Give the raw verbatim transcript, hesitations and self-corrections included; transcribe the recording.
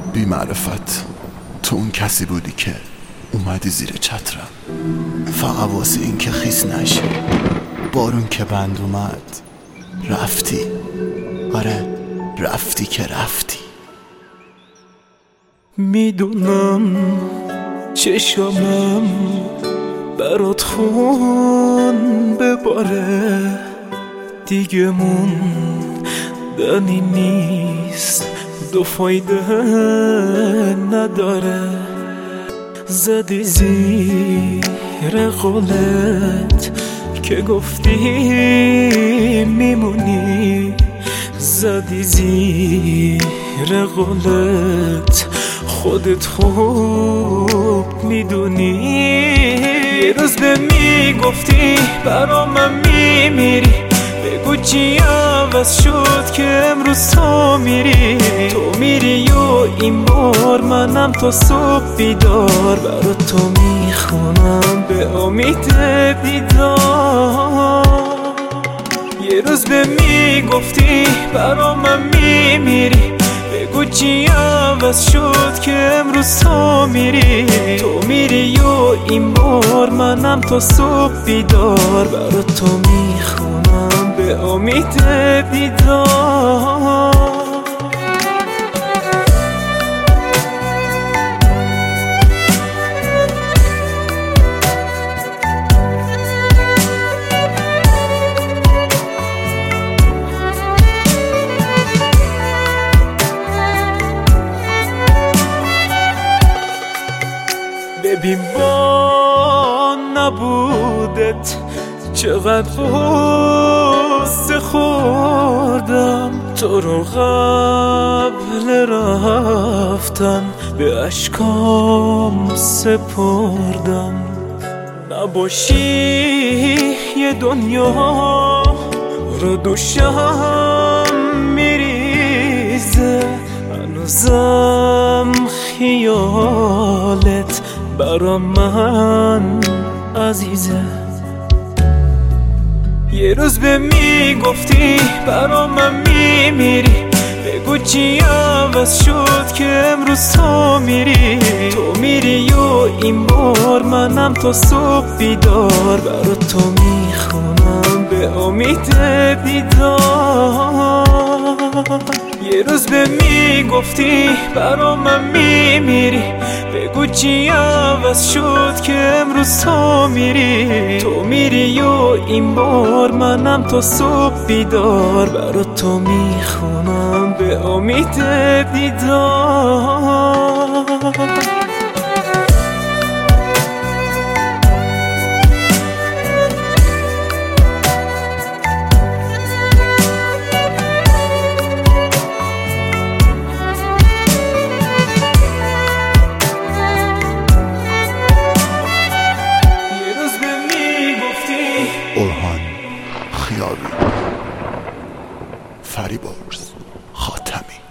بی معرفت تو اون کسی بودی که اومدی زیر چترم، فقط واسه این که خیس نشه بارون که بند اومد رفتی. آره رفتی که رفتی. میدونم چشمم برات خون بباره، دیگه موندنی نیست، دو فایده نداره. زدی زیر قولت که گفتی میمونی، زدی زیر قولت خودت خوب میدونی. یه روز به میگفتی برا من میمیری، بگو چی عوض شد که امروز تو میری. تو میری و این بار منم تا صبح بیدار برا تو میخونم به امید دیدار. یه روز به میگفتی برا من میمیری، بگو چی عوض شد که امروز تو میری. تو میری و این بار منم تا صبح بیدار برا تو میخونم به امید دیدار. ببین با نبودت چقدر غصه خوردم، تو رو قبل رفتن به اشکام سپردم. نباشی یه دنیا رو دوشم میریزه، هنوزم خیالت برا من عزیزه. یه روز به میگفتی برا من میمیری، بگو چی عوض شد که امروز تو میری. تو میری و این بار منم تا صبح بیدار برا تو میخونم به امید دیدار. یه روز به میگفتی برا من میمیری، بگو چی عوض شد که امروز تو میری. تو میری و این بار منم تا صبح بیدار برا تو میخونم به امید دیدار. اورهان خیابی، فریبرز خاتمی.